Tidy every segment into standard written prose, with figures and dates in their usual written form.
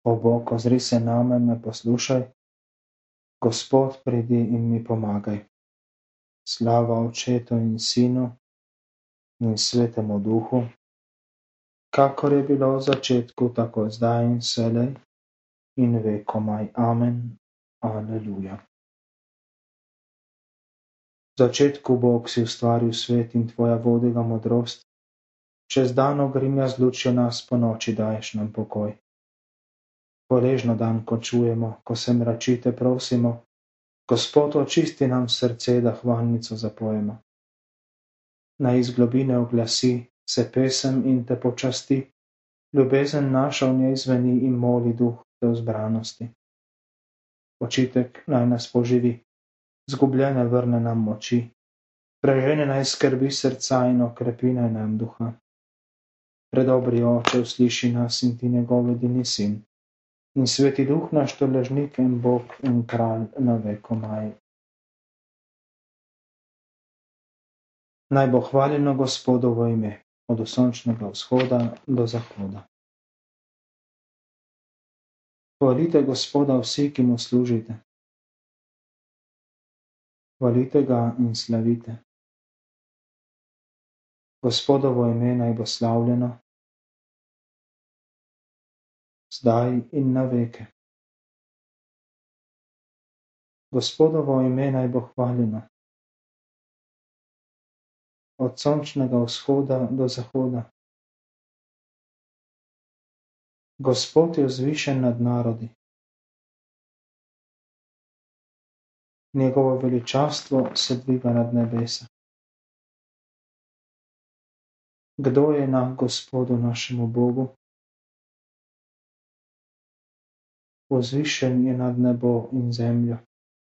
O Bog, ozri se name, me poslušaj. Gospod, pridi in mi pomagaj. Slava Očetu in Sinu in Svetemu Duhu, kakor je bilo v začetku, tako zdaj in vselej in vekomaj. Amen. Aleluja. V začetku, Bog, si ustvaril svet in tvoja vodiga modrost. Čez dan ogrinja z lučjo nas, po noči daješ nam pokoj. Hvaležno dan končujemo, ko se mračite prosimo. Gospod, očisti nam srce, da hvalnico zapojemo. Naj iz globine oglasi se pesem in te počasti. Ljubezen naša v njej zveni in moli duh te vzbranosti. Očitek naj nas poživi, zgubljene vrne nam moči. Prežene naj skrbi srca in okrepi naj nam duha. Predobri Oče, usliši nas in ti njegov edini sin. In Sveti Duh naš tolažnik in Bog in kralj na vekomaj. Naj bo hvaljeno Gospodovo ime, od sončnega vzhoda do zahoda. Hvalite Gospoda vsi, ki mu služite. Hvalite ga in slavite. Gospodovo ime naj bo slavljeno, zdaj in na veke. Gospodovo ime naj bo hvaljeno, od sončnega vzhoda do zahoda. Gospod je vzvišen nad narodi. Njegovo veličastvo se dviga nad nebesa. Kdo je enak Gospodu našemu Bogu? Vzvišen je nad nebo in zemljo.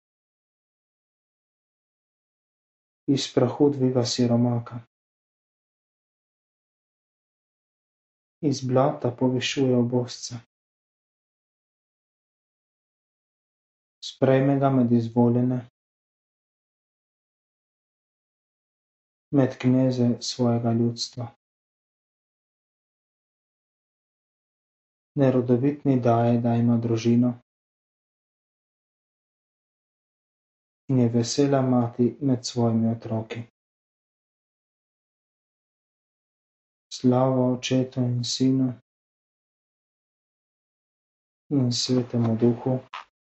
Iz prahu dviga siromaka. Iz blata povišuje obozca. Sprejme ga med izvoljene, med kneze svojega ljudstva. Nerodovitni daje, da ima družino, in je vesela mati med svojimi otroki. Slava Očetu in Sinu in Svetemu Duhu,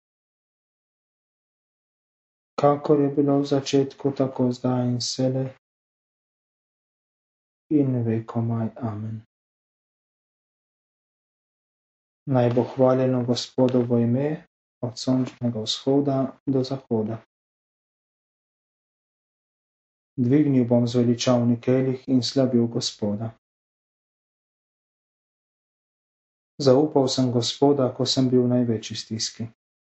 kakor je bilo v začetku, tako zdaj in vselej in vekomaj. Amen. Naj bo hvaljeno Gospodovo ime, od sončnega vzhoda do zahoda. Dvignil bom zveličavni kelih in slavil Gospoda. Zaupal sem Gospoda, ko sem bil v največji stiski.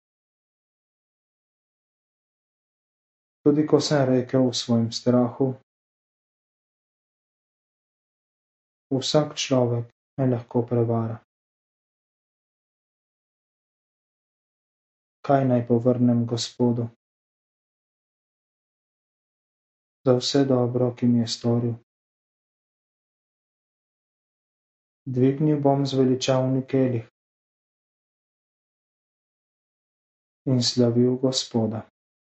Tudi ko sem rekel v svojem strahu, vsak človek me lahko prevara. Kaj naj povrnem Gospodu za vse dobro, ki mi je storil? Dvignil bom zveličavni kelih in slavil Gospoda.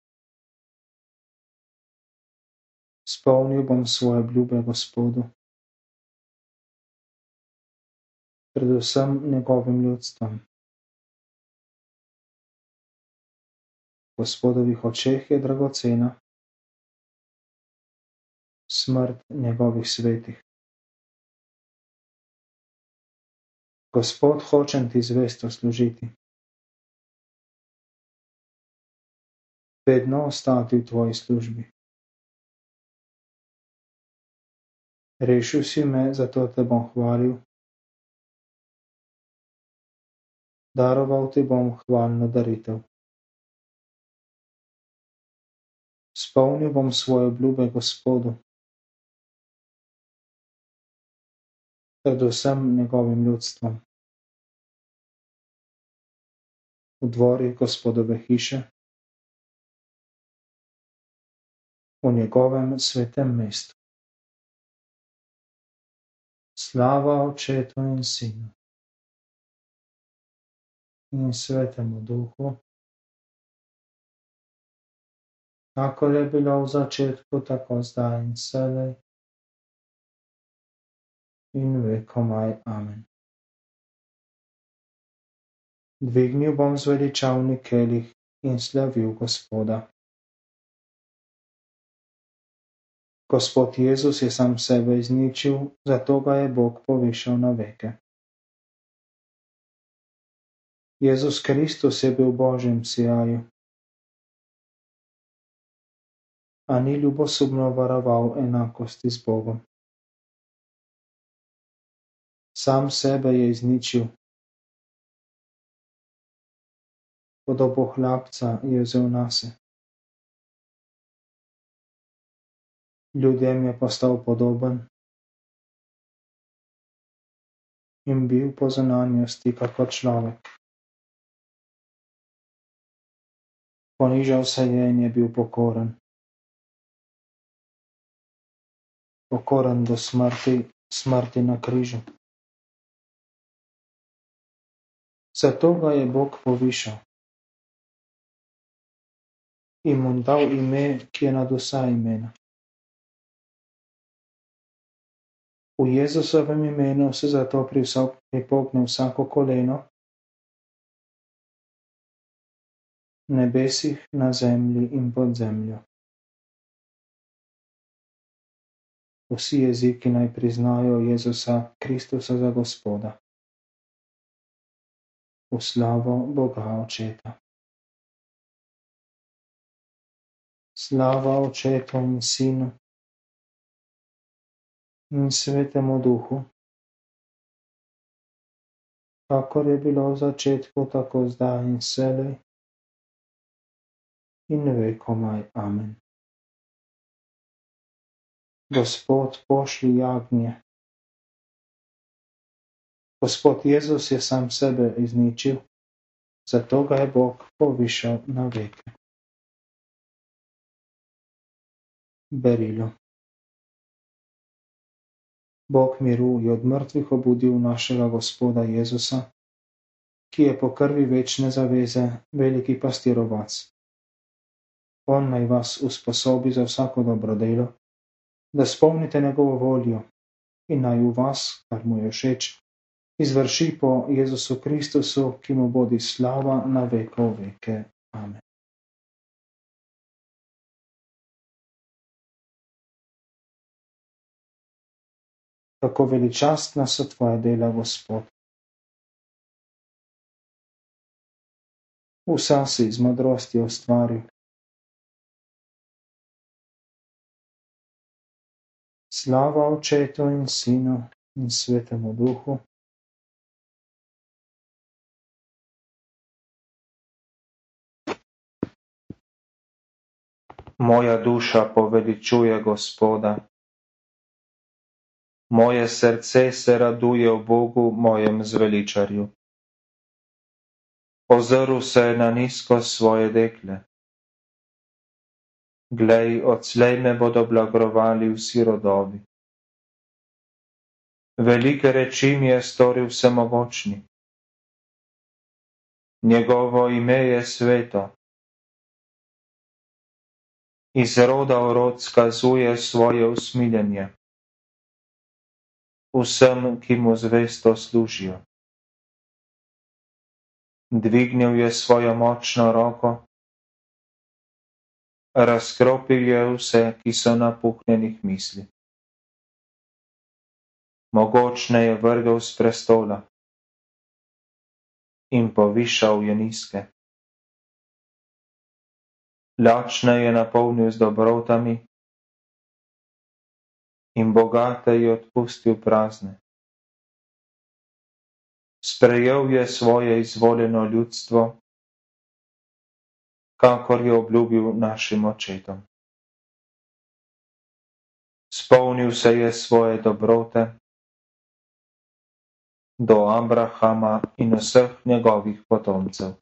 Spomnil bom svoje obljube Gospodu, predvsem njegovim ljudstvom. V Gospodovih očeh je dragocena smrt njegovih svetih. Gospod, hočem ti zvesto služiti, vedno ostati v tvoji službi. Rešil si me, zato te bom hvalil. Daroval ti bom hvalno daritev. Spomnil bom svoje obljube Gospodu, predvsem njegovim ljudstvom. V dvorih Gospodove hiše, v njegovem svetem mestu. Slava Očetu in Sinu in Svetemu Duhu, kakor je bilo v začetku, tako zdaj in vselej in vekomaj. Amen. Dvignil bom zveličavni kelih in slavil Gospoda. Gospod Jezus je sam sebe izničil, zato ga je Bog povišal na veke. Jezus Kristus je bil v Božjem sijaju, a ni ljubosumno varoval enakosti z Bogom. Sam sebe je izničil, podobo hlapca je vzel nase. Ljudem je postal podoben in bil po zunanjosti kakor človek. Ponižal se je in je bil pokoren. Pokoren do smrti na križu. Zato ga je Bog povišal in mu dal ime, ki je nad vsa imena. V Jezusovem imenu se zato pripogne vsako koleno, v nebesih, na zemlji in pod zemljo. Vsi jeziki naj priznajo Jezusa Kristusa za Gospoda. V slavo Boga Očeta. Slava Očetu in Sinu in Svetemu Duhu, kakor je bilo v začetku, tako zdaj in vselej in vekomaj. Amen. Gospod, pošlji jagnje. Gospod Jezus je sam sebe izničil, zato ga je Bog povišal na veke. Berilo. Bog miru je od mrtvih obudil našega Gospoda Jezusa, ki je po krvi večne zaveze veliki pastirovac. On naj vas usposobi za vsako dobro delo, da spomnite njegovo voljo in naj v vas, kar mu je všeč, izvrši po Jezusu Kristusu, ki mu bodi slava na vekov veke. Amen. Kako veličastna so tvoja dela, Gospod. Vsa si z modrostjo ustvaril. Slava Očetu in Sinu in Svetemu Duhu. Moja duša poveličuje Gospoda. Moje srce se raduje v Bogu, mojem zveličarju. Ozrl se je na nizkost svoje dekle. Glej, odslej me bodo blagrovali vsi rodovi. Velike reči mi je storil vsemogočni. Njegovo ime je sveto. Iz roda v rod skazuje svoje usmiljenje vsem, ki mu zvesto služijo. Dvignil je svojo močno roko, razkropil je vse, ki so napuhnjenih misli. Mogočne je vrgel s prestola in povišal je nizke. Lačne je napolnil z dobrotami in bogate je odpustil prazne. Sprejel je svoje izvoljeno ljudstvo, kakor je obljubil našim očetom. Spomnil se je svoje dobrote do Abrahama in vseh njegovih potomcev.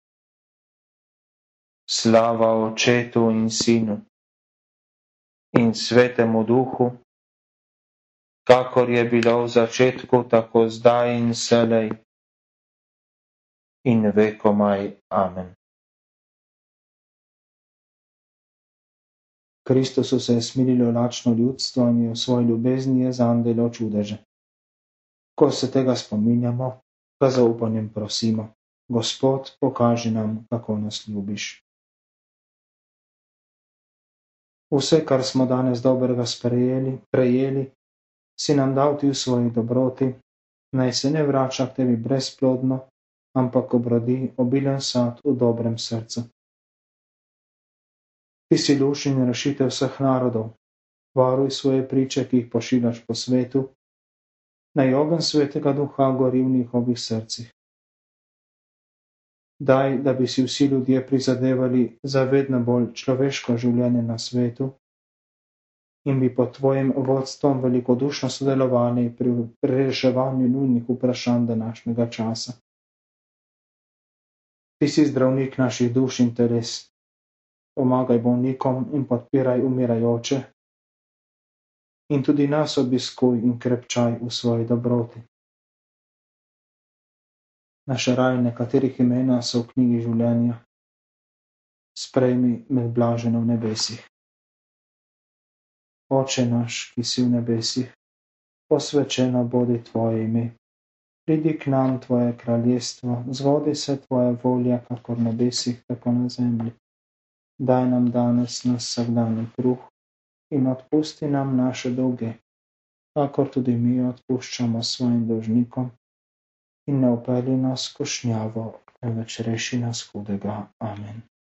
Slava Očetu in Sinu in Svetemu Duhu, kakor je bilo v začetku, tako zdaj in vselej in vekomaj. Amen. Kristusu se je smililo lačno ljudstvo in je v svoji ljubezni je zanj delal čudeže. Ko se tega spominjamo, ga z zaupanjem prosimo: Gospod, pokaži nam, kako nas ljubiš. Vse, kar smo danes dobrega prejeli, si nam dal ti v svoji dobroti, naj se ne vrača k tebi brezplodno, ampak obrodi obilen sad v dobrem srcu. Ti si luč in rešitev vseh narodov, varuj svoje priče, ki jih pošiljaš po svetu, naj ogenj svetega duha gori v njihovih srcih. Daj, da bi si vsi ljudje prizadevali za vedno bolj človeško življenje na svetu in bi pod tvojim vodstvom velikodušno sodelovali pri reševanju nujnih vprašanj današnjega časa. Ti si zdravnik naših duš in teles. Pomagaj bolnikom in podpiraj umirajoče in tudi nas obiskuj in krepčaj v svoji dobroti. Naše rajne, katerih imena so v knjigi življenja, sprejmi med blažene v nebesih. Oče naš, ki si v nebesih, posvečeno bodi tvoje ime. Pridi k nam tvoje kraljestvo, zgodi se tvoja volja, kakor v nebesih, tako na zemlji. Daj nam danes naš vsakdanji kruh in odpusti nam naše dolge, kakor tudi mi odpuščamo svojim dolžnikom, in ne vpelji nas v skušnjavo, temveč reši nas hudega. Amen.